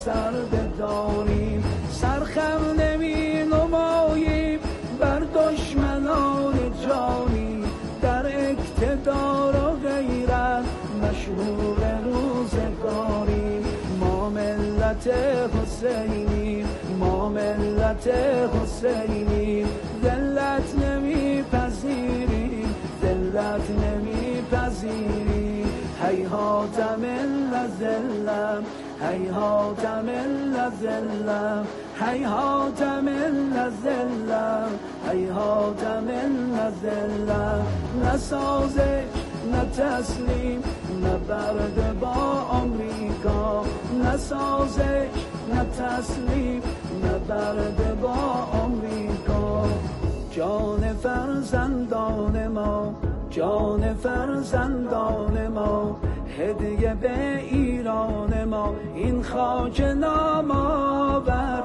سر بداریم، سرخم نمی نماییم بر دشمنان جانی، در اقتدار و غیرت مشهور روزگاریم. ما ملت حسینیم، ما ملت حسینیم، ذلت نمی پذیریم، ذلت نمی پذیریم. هیهات من الظلم، هیهات من الظلم، هیهات من الظلم، هیهات من الظلم. نه سازش نه تسلیم، نه برد با آمریکا، نه سازش نه تسلیم، نه برد با آمریکا. جان فرزندان ما، جان فرزندان ما، هدیه به ایران ما. این خاک نامآور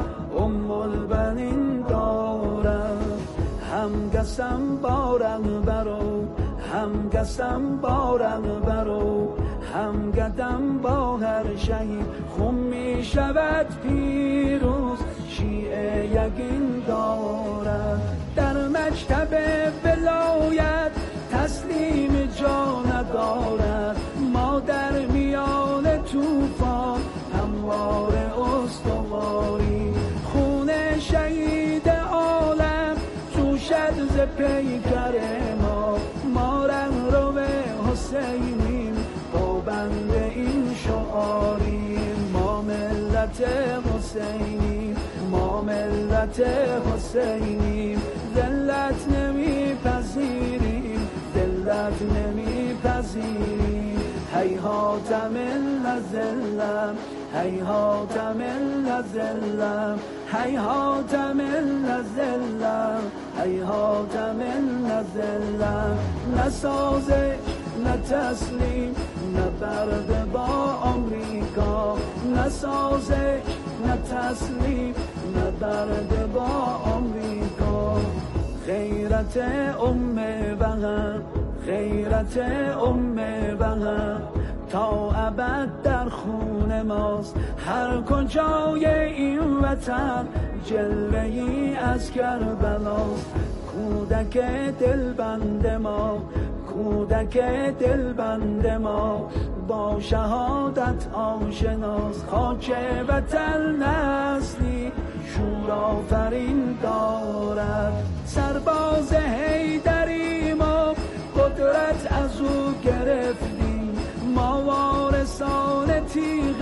البنین دارد، هم قسم بارم برو، هم قسم بارم برو، هم قدم با هر شهید خون می شود پیروز. شیعه یقین دارد در مکتب ولایت تسلیم جا ندارد. ما در میان طوفان هموار استواری، خون شهید عالم جوشد ز پیکر ما. ما رهرو حسینیم، پابند این شعاریم. ما ملت حسینیم، ما ملت حسینیم، ذلت نمی پذیریم، ذلت نمی پذیریم. هیهات من الظلم، هیهات من الظلم، هیهات من الظلم، هیهات من الظلم. نه سازش نه تسلیم، نه برد با آمریکا، نه سازش نه تسلیم، نه برد با آمریکا. غیرت بهم، غیرت بهم تا ابد در خون ماست. هر کجای این وطن جلوه‌ای از کربلاست. کودک دلبند ما، کودک دلبند ما با شهادت آشناست. خاک وطن نسلی شور آفرین دارد. سرباز حیدریم و قدرت از او گرفتیم. ما وارثان تیغ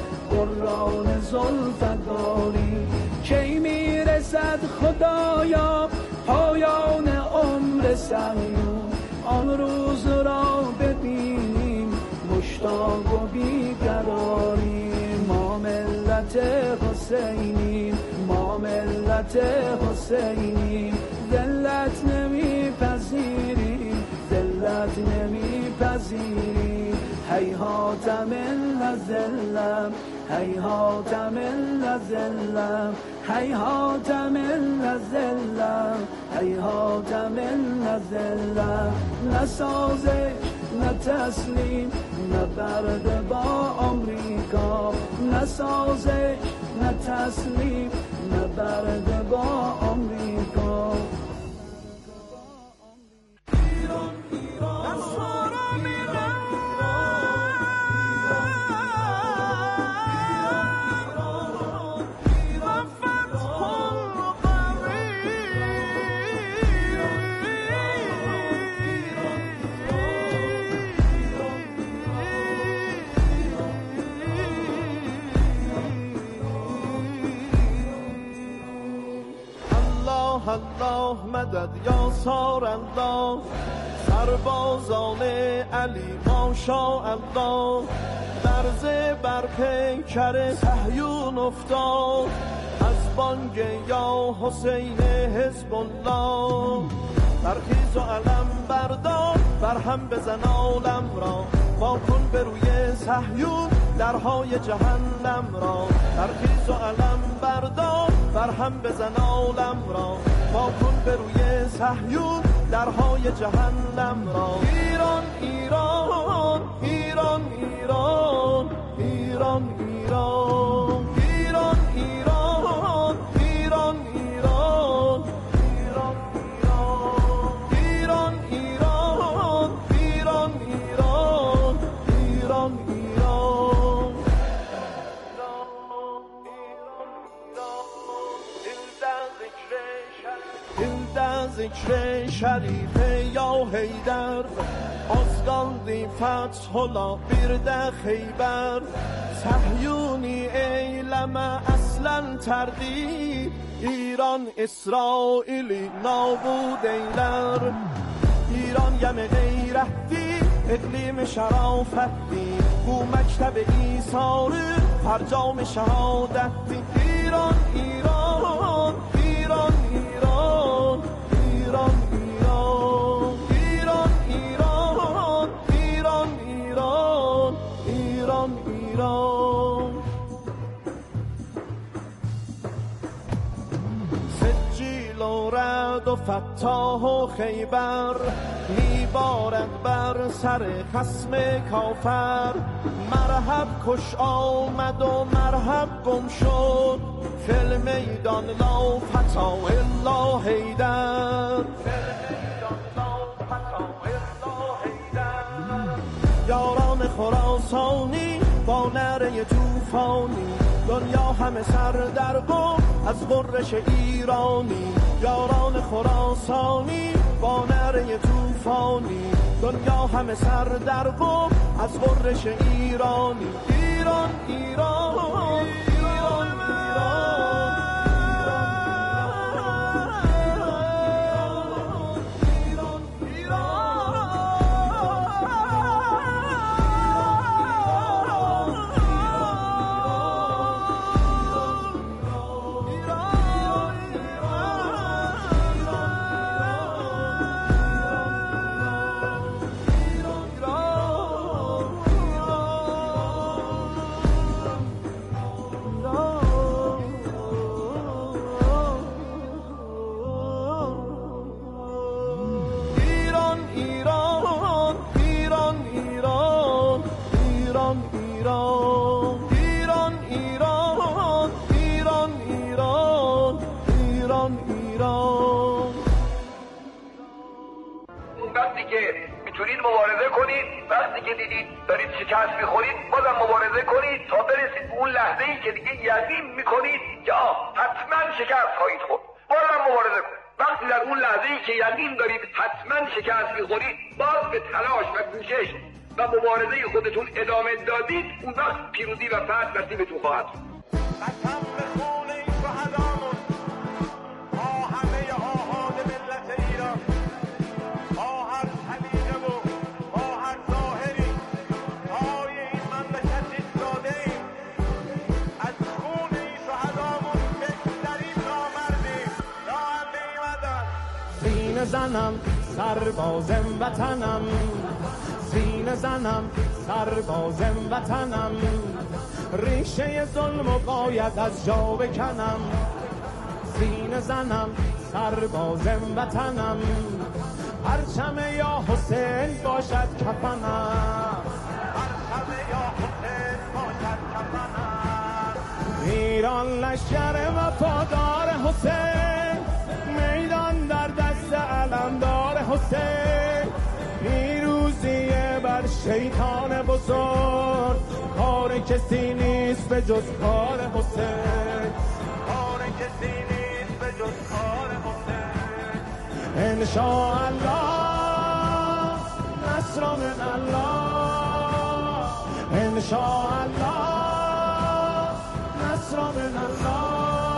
قران زلفقاری. کی میرسد خدایا پایان عمر صهیون، آن روز را ببینیم مشتاق و بیقراریم. ما ملت حسینیم، ما ملت حسینیم، ذلت نمی پذیریم، ذلت نمی پذیریم. هیهات من الظلم، هیهات من الظلم، هیهات من الظلم، هیهات من الظلم. نه سازش نه تسلیم، نه برد با آمریکا، نه سازش نه تسلیم، نه برد با آمریکا. ایران ایران الله مدد یا سار الله، سربازان علی ماشاءالله. لرزه بر پیکر صهیون افتاد، از بانگ یا حسین حزب الله. برخیز و علم بردار، برهم بزن عالم را. وا کن به روی صهیون درهای جهنم را. برخیز و علم بردار، برهم بزن عالم را. وا کن به روی صهیون درهای جهنم را. ایران ایران ایران ایران ایران ایران ذکر شریف یا حیدر آزگاندی فتح الله بیرده خیبر صهیونی ایلمه اصلا تردید ایران اسرائیلی نابود ایلر ایران یم غیرتی اقلیم شرافتی بو مکتب ایثاری فرجام شهادتی ایران ایران ایران ایران ایران ایران ایران ایران ایران ایران ایران سجیل و رد و فتاح و خیبر میبارد بر سر خصم کافر مرحب کش آمد و مرحب گم شد فل میدان لا فتا الا حیدر یاران خراسانی با نره توفانی دنیا همه سر در غم از غرش ایرانی یاران خراسانی با نره توفانی دنیا همه سر در غم از غرش ایرانی ایران ایران ایران میتونید مبارزه کنید وقتی که دیدید دارید شکست میخورید بازم مبارزه کنید تا برسید به اون لحظه ای که دیگه یقین میکنید که حتما شکست خواهید خورد بازم مبارزه کنید وقتی در اون لحظه ای که یقین دارید حتما شکست میخورید باز به تلاش و کوشش و مبارزه خودتون ادامه دادید اون وقت پیروزی و فتح نصیبتون خواهد شد زنم سربازم وطنم سینه زنم سربازم وطنم ریشه ظلم و باید از جا بکنم سینه زنم سربازم وطنم پرچم یا حسین باشد کفنم پرچم یا حسین باشد کفنم ایران لشکر وفادار حسین میدان در دست علمدار حسین پیروزیه بر شیطان بزرگ کار کسی نیست به جز کار حسین کار کسی نیست به جز کار حسین انشاءالله نصر من الله انشاءالله نصر من الله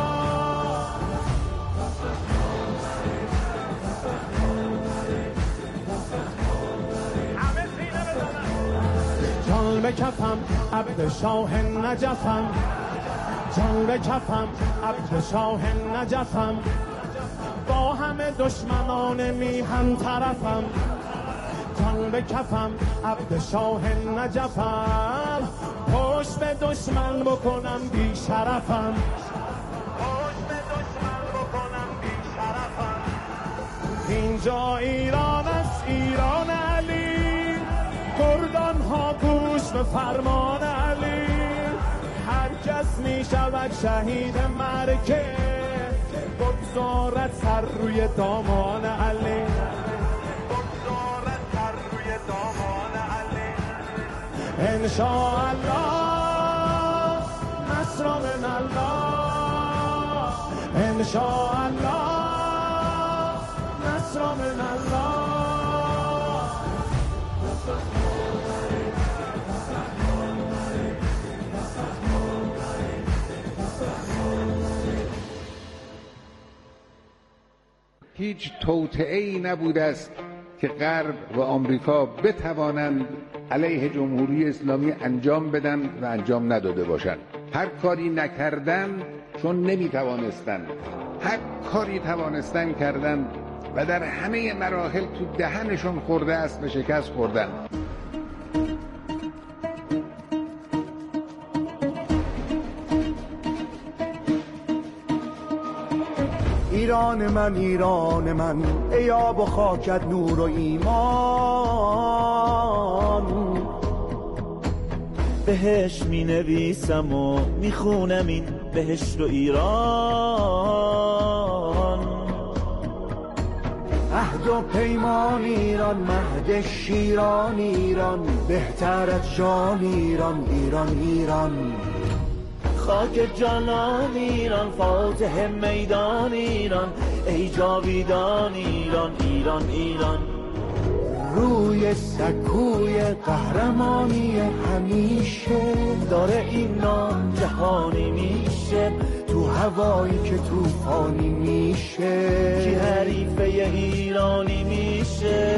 جان به کفم عبد شاه نجفم جان به کفم عبد شاه نجفم با همه دشمنان میهن طرفم جان به کفم عبد شاه نجفم پشت به دشمن بکنم بی شرفم پشت به دشمن بکنم بی شرفم اینجا ایران است ایران علی کردان ها گوش به فرمان علی هر کس می شود شهید مرکه بگذارد سر روی دامان علی بگذارد سر روی دامان علی انشاءالله نصر من الله انشاءالله نصر من الله. هیچ توطئه‌ای نبوده است که غرب و آمریکا بتوانند علیه جمهوری اسلامی انجام بدن و انجام نداده باشند. هر کاری نکردن چون نمیتوانستند، هر کاری توانستن کردن و در همه مراحل تو دهنشون خورده است و شکست خوردن. ایران من ایران من، ای آب و خاکت نور و ایمان. بهش می نویسم و می خونم این بهشت و ایران. عهد و پیمان ایران، مهد شیران ایران، بهتر از جان ایران ایران ایران. خاک جانان ایران، فاتح میدان ایران، ای جاویدان ایران ایران ایران. روی سکوی قهرمانی همیشه داره این نام جهانی میشه، تو هوایی که توفانی میشه. کی حریفه ایرانی میشه؟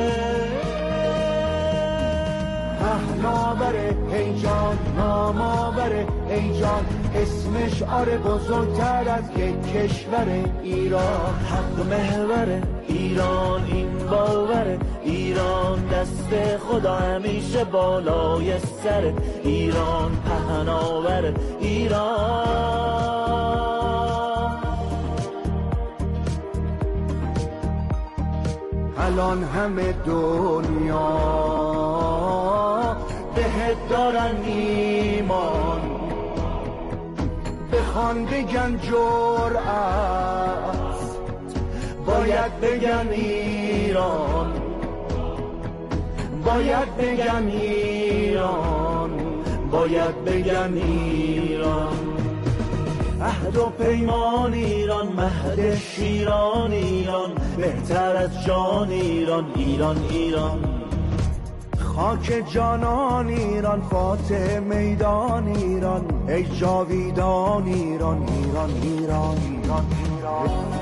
پهناوره ای جان، ناماوره ای جان، اسمش آره بزرگتر از یک کشور ایران. حق محوره ایران، این باوره ایران، دست خدا همیشه بالای سر ایران. پهناوره ایران. الان همه دنیا بهت دارن ایمان، بخوان بگن جرأت، باید بگن ایران، باید بگن ایران، باید بگن ایران. عهد و پیمان ایران، مهد شیران ایران، بهتر از جان ایران ایران ایران. خاک جانان ایران، فاتح میدان ایران، ای جاویدان ایران ایران ایران ایران ایران.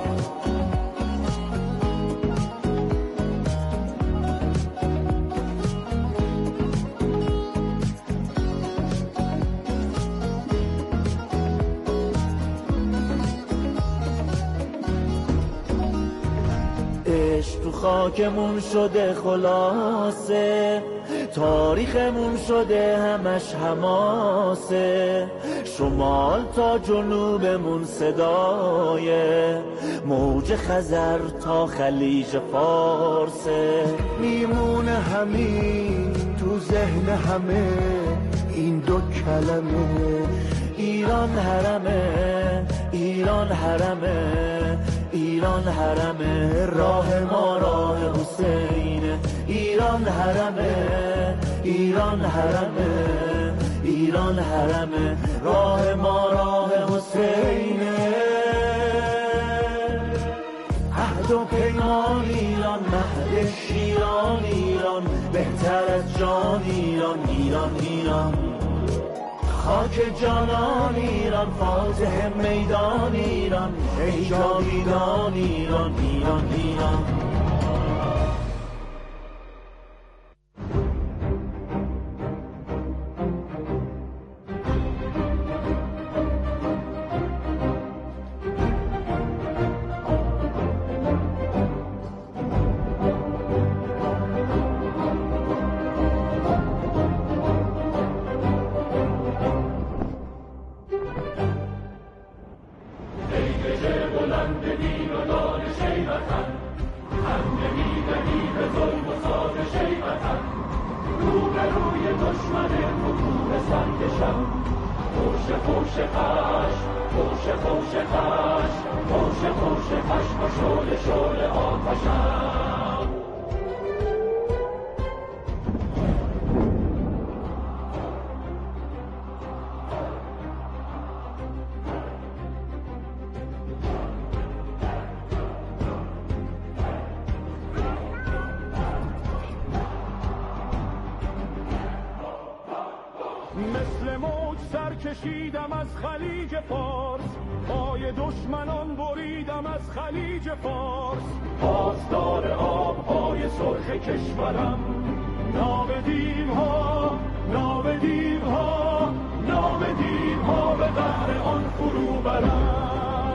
عشق تو خاکمون شده خلاصه، تاریخمون شده همش حماسه. شمال تا جنوبمون صدای موج خزر تا خلیج فارسه. میمونه همین تو ذهن همه این دو کلمه، ایران حرمه ایران حرمه ایران حرمه. راه ما راه حسینه، ایران حرمه ایران حرمه ایران حرمه. راه ما راه حسینه. عهد و پیمان ایران، مهد شیران ایران، بهتر از جان ایران ایران ایران. خاک جانان ایران، فاتح میدان ایران، ای جاویدان ایران ایران ایران. کشیدم از خلیج فارس، پای دشمنان بریدم از خلیج فارس. پاسدار آبهای سرخ کشورم، نام دیوها، نام دیوها، نام دیوها به قهر آن فرو برم.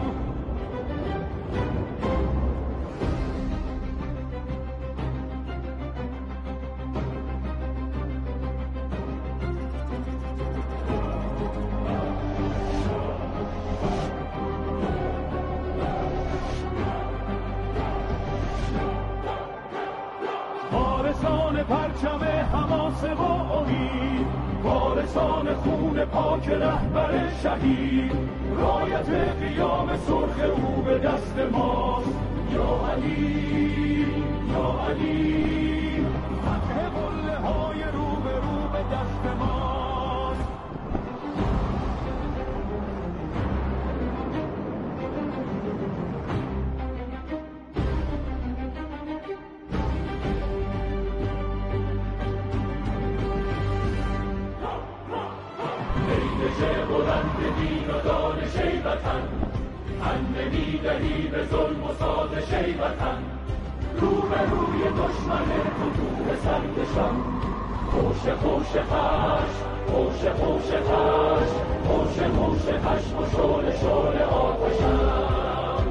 پرچم حماسه و امید، وارثان خون پاک رهبر شهید، رایت قیام سرخ او به دست ماست. یا علی، یا علی، فتح قله های رو به رو به دست ماست. بلند دین و دانش ای وطن، تن نمیدهی به ظلم و سازش ای وطن. رو به روی دشمن فتوح سرکشم، خوش خوش خشم، خوش خوش خشم، خوش خوش خشم و شعله شعله آتشم.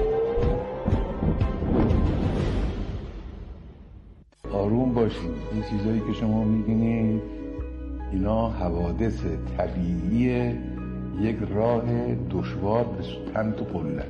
آروم باشید. این چیزایی که شما می‌بینید اینا حوادث طبیعی یک راه دشوار به سوتن تو قله.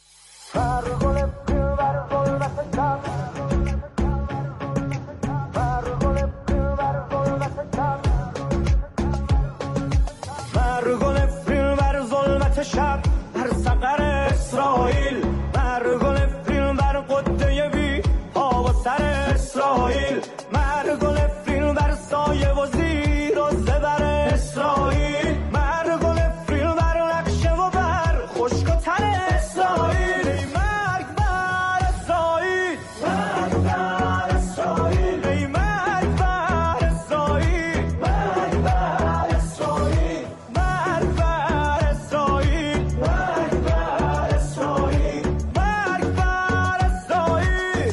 مرگل فیلم بر ظلمت شب، بر سقر اسرائیل، مرگل فیلم بر قده بی پا و سر اسرائیل، مرگل فیلم بر سایه و زیر و زبر اسرائیل، مرگل فیلم بر نقشه و بر خشک و تر اسرائیل. ای مرگ بر اسرائیل، مرگ بر اسرائیل، ای مرگ بر اسرائیل، مرگ بر اسرائیل، مرگ بر اسرائیل، مرگ بر اسرائیل، مرگ بر اسرائیل.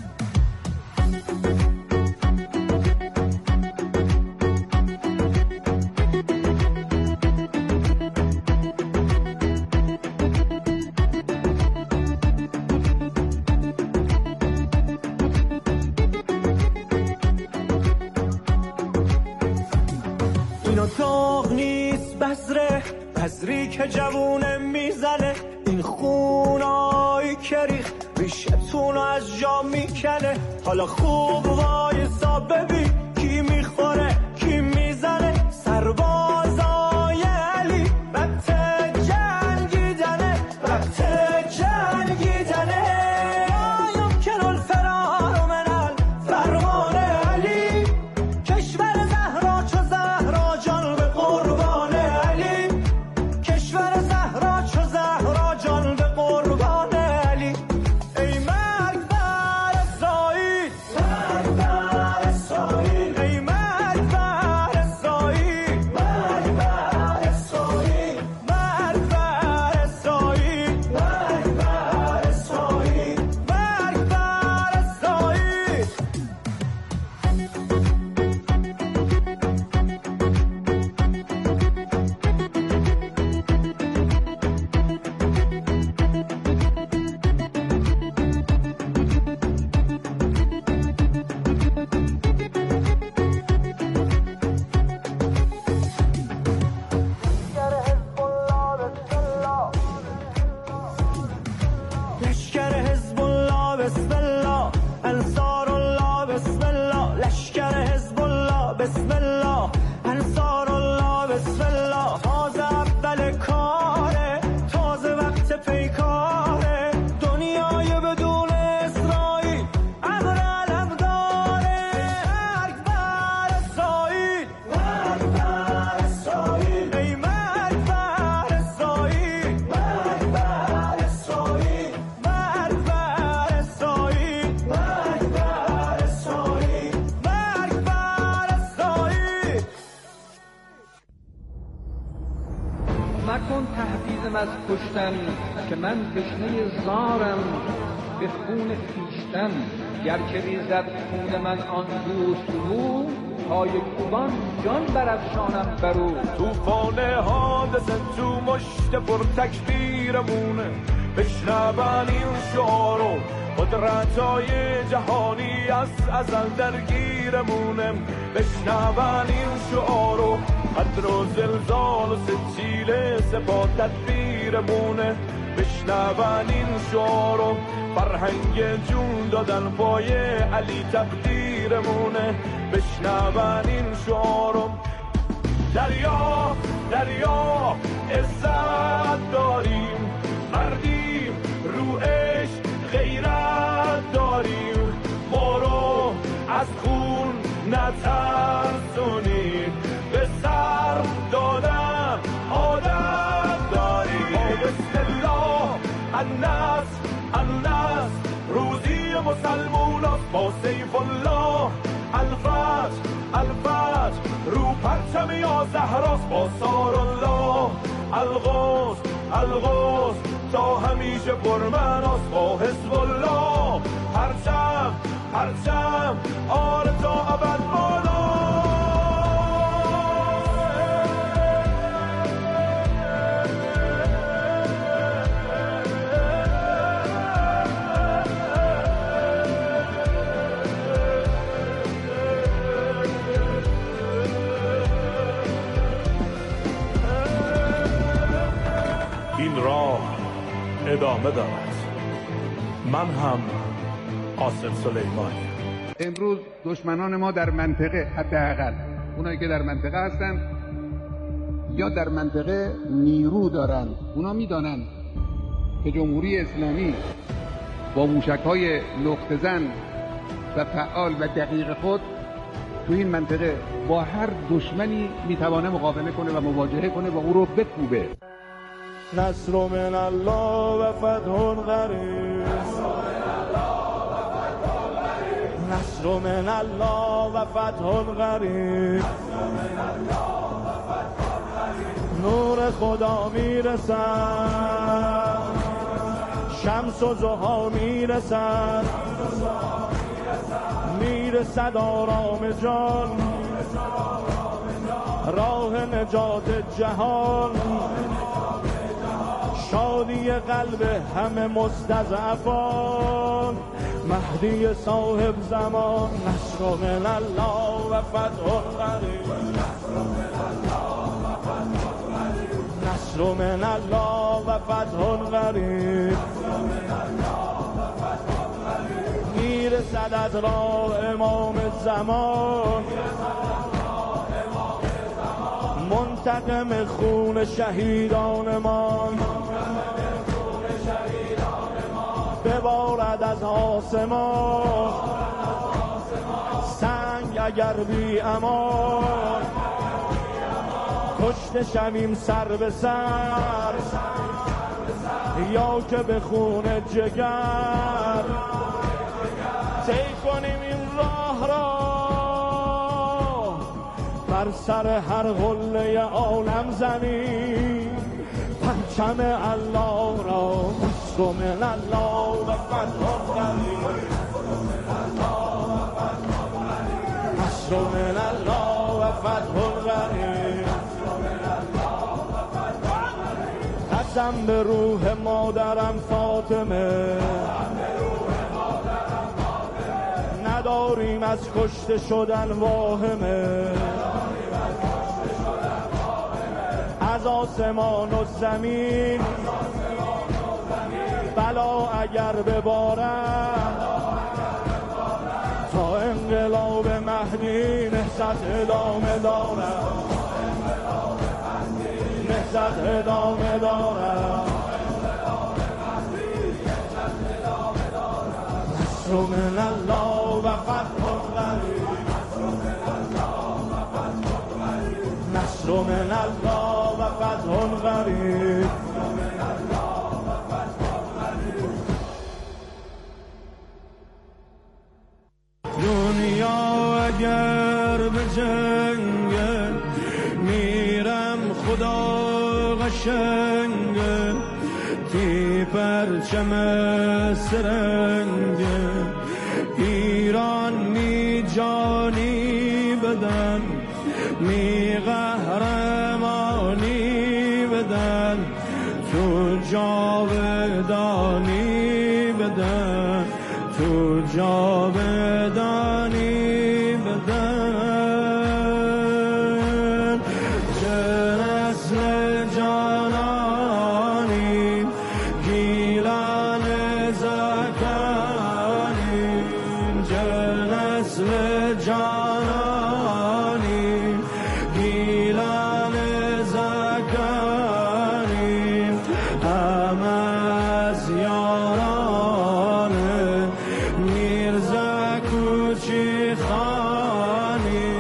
اینو داغ نیست بذره، بذری که جوونه میزنه، این خونایی که ریخ ریشتونو از جا میکنه. حالا خوب وایسا ببین کی میخوره کی میزنه، سربازای علی وقت جنگیدنه، وقت جنگیدنه. یمکن الفرار من الفرمان علی، کشور زهرا چو زهرا جان به قربان علی، کشور زهرا چو زهرا جان به قربان علی. ای مرگ بر اسرائیل، مرگ بر اسرائیل، تهدیدم از کشتن که من تشنه زارم به خون خویشتن، گر که ریزد خون من آن دوست رو، پای کوبان جان برافشانم برو. توفان حادثه تو مشت پر تکبیرمونه، بشنون این شعارو قدرت‌های جهانی از ازل درگیرمونه، بشنون این شعارو قدر و زلزال و سجیل سپاه تدبیرمونه، بشنون این شعارو فرهنگ جون دادن پای علی تقدیرمونه، بشنون این شعارو دریا دریا عزت داریم، مردیم رو عشق غیرت داریم، ما رو از خون نترسونیم، به سر دادن عادت داریم. بسم الله النصر النصر روزی مسلمون است، با سیف الله الفتح الفتح رو پرچم یا زهراست، با سار الله الغوث الغوث تا همیشه پرمناست، با حزب الله پرچم پرچم آره تا ابد بالا. این راه ادامه دارد. من هم قاسم سلیمانی. امروز دشمنان ما در منطقه، حداقل اونایی که در منطقه هستن یا در منطقه نیرو دارن، اونا میدانن که جمهوری اسلامی با موشک‌های نقطه زن و فعال و دقیق خود تو این منطقه با هر دشمنی میتوانه مقابله کنه و مواجهه کنه و او رو بکوبه. نصر من الله و فتح قریب، نصر من الله و فتح قریب، نور خدا میرسد، شمس و ضحی میرسد، میرسد آرام جان، راه نجات جهان، شادی قلب همه مستضعفان، مهدی صاحب زمان. نصر من الله و فتح قریب، نصر من الله و فتح قریب، میرسد از راه امام زمان، منتقم خون شهیدانمان، ببارد از آسمان سنگ اگر بی امان، کشته شویم سر به سر یا که به خون جگر، طی کنیم این راه را بر سر هر قله عالم زمین، پرچم الله را. نصر من الله و فتح قریب، نصر من الله و فتح قریب، قسم به روح مادرم فاطمه، نداریم از کشته شدن واهمه، از آسمان و زمین بلا اگر ببارد، تا انقلاب مهدی نهضت ادامه دارد، نهضت ادامه دارد. نصر من الله و فتح قریب، نصر من الله و فتح قریب. دنیا اگر به جنگ میرم خدا قشنگ رنگه تی پرچم سرنگه ایران می جانی بدن می قهرمانی بدن تو جاودانی بدن تو جاودانی بدن چه نسل جانانی گیلان زکانی چه نسل جانانی گیلان زکانی هم از یاران میرزا کوچی خانی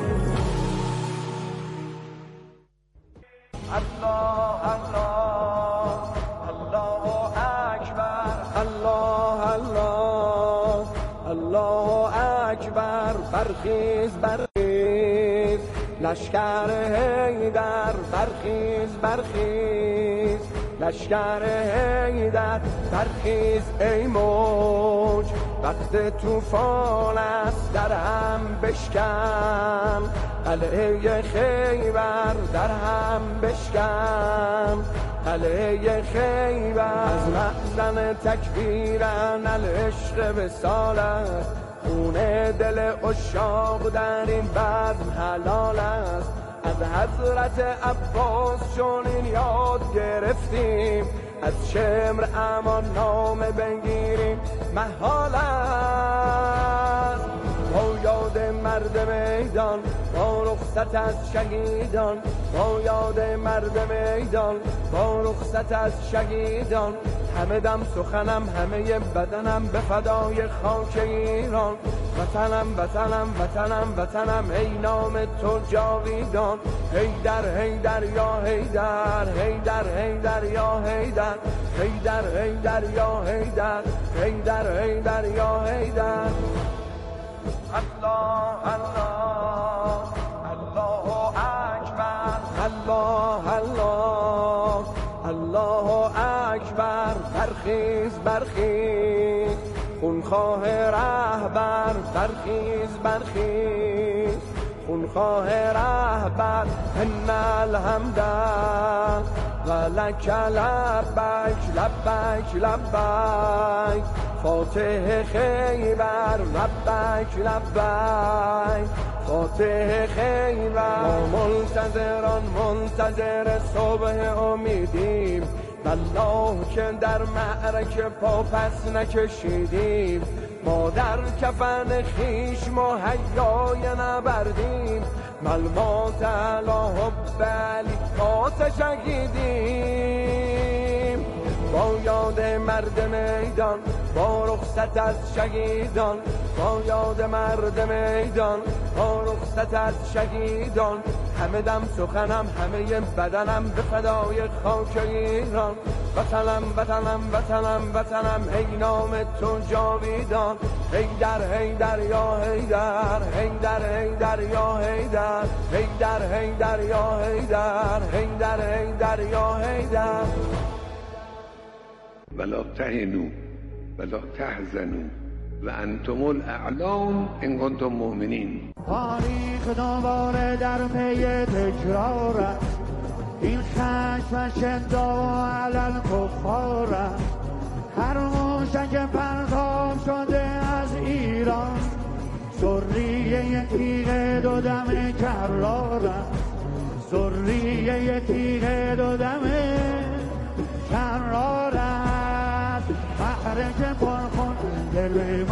الله الله الله اکبر الله الله الله اکبر برخیز برخیز لشکر حیدر برخیز برخیز لشکر حیدر برخیز ای موج وقت طوفان است در هم بشکن قلعه خیبر در هم بشکن قلعه خیبر از مخزن تکبیرن العشق وصال است خون دل عشاق در این بزم حلال است از حضرت عباس چون این یاد گرفتیم از شمر امان نامه بگیریم محال است با یاد مرد میدان با رخصت از شهیدان با یاد مرد میدان با رخصت از شهیدان همه دم سخنم همه بدنم به فدای خاک ایران وطنم وطنم وطنم وطنم ای نام تو جاویدان حیدر حیدر یا حیدر حیدر حیدر یا حیدر حیدر حیدر یا حیدر حیدر حیدر یا حیدر الله الله الله اکبر الله الله الله اکبر برخیز برخیز خونخواه رهبر برخیز برخیز خونخواه رهبر ان الحمد و لک لبیک لبیک لبیک فاتح خیبر لبیک لبیک فاتح خیبر ما منتظران منتظر صبح امیدیم والله که در معرکه پا پس نکشیدیم ما در کفن خیش مهیای نبردیم ملمات علی حب علی ما تشهیدیم با یاد مرد میدان با رخصت از شهیدان با یاد مرد میدان با رخصت از شهیدان همه دم سخنم همه بدنم به فدای خاک ایران وطنم وطنم وطنم وطنم ای نام تو جاویدان حیدر حیدر یا حیدر حیدر حیدر یا حیدر حیدر حیدر یا حیدر حیدر حیدر یا حیدر ولا تهنوا ولا تحزنوا و انتم الاعلام ان کنتم مؤمنین. تاریخ دوباره در پی تکرار این خشم شدا علل کفار هر موشک پرتاب شده از ایران سریه تیغ دو دم کرار سریه تیغ دو دم کرار است محرک پرخون دل